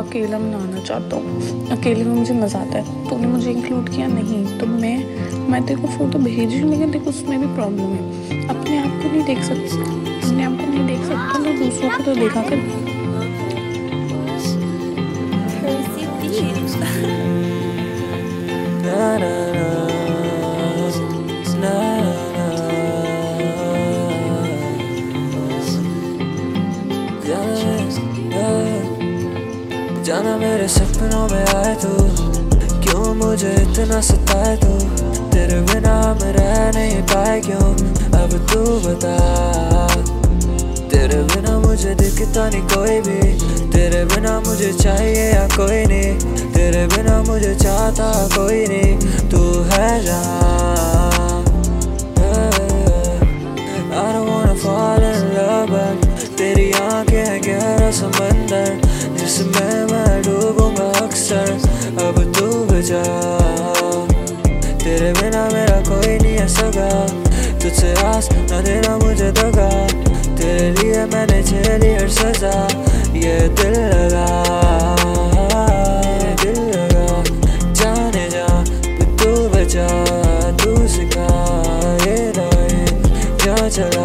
अकेला मनाना चाहता हूँ, अकेले में मुझे मज़ा आता है। तूने मुझे इंक्लूड किया नहीं, तो मैं तेरे को फ़ोटो भेज रही हूँ, लेकिन देखो उसमें भी प्रॉब्लम है। अपने आप को नहीं देख सकता तो दूसरों को तो देखा कर। जाना मेरे सपनों में आए तू, क्यों मुझे इतना सताए तू। तेरे बिना मैं रह नहीं पाए क्यों, अब तू बता। तेरे बिना मुझे दिखता नहीं कोई भी, तेरे बिना मुझे चाहिए या कोई नहीं। तेरे बिना मुझे चाहता कोई नहीं, तू है जहाँ। I don't wanna fall in love but तेरी आंखें हैं गहरा समंदर, जिसमें मैं डूबूंगा अक्सर। अब तू बचा, तेरे बिना मेरा कोई नहीं है सगा। तुझसे आस न देना मुझे दगा, तेरे लिए मैंने झेली हर सजा। ये दिल लगा जाने जा, तू बचा, तू सिखा ये राहे जा चला।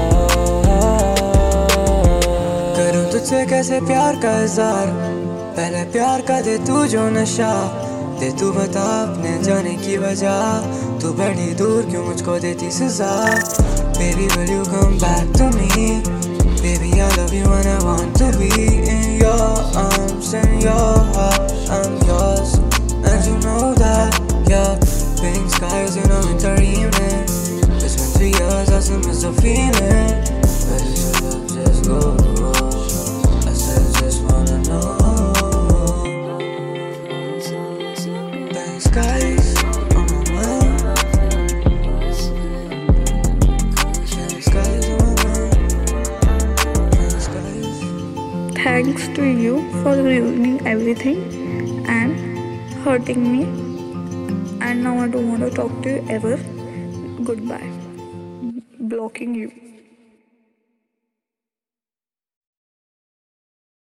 करूँ तुझसे कैसे प्यार का इज़हार, पहले प्यार का दे तू जो नशा। दे तू बता अपने जाने की वजह, तू बड़ी दूर क्यों मुझको देती सजा। Baby will you come back to me, baby I love you and I want to be in your arms and your heart, I'm yours. And you know that, yeah. Pink skies in a winter evening, it's been 3 years I still miss the feeling. Where did your love just go? I still just wanna know. Pink skies on my mind, pink skies on my mind, pink skies. Thanks to you for ruining everything and hurting me. And now I don't want to talk to you ever. Goodbye. Blocking you.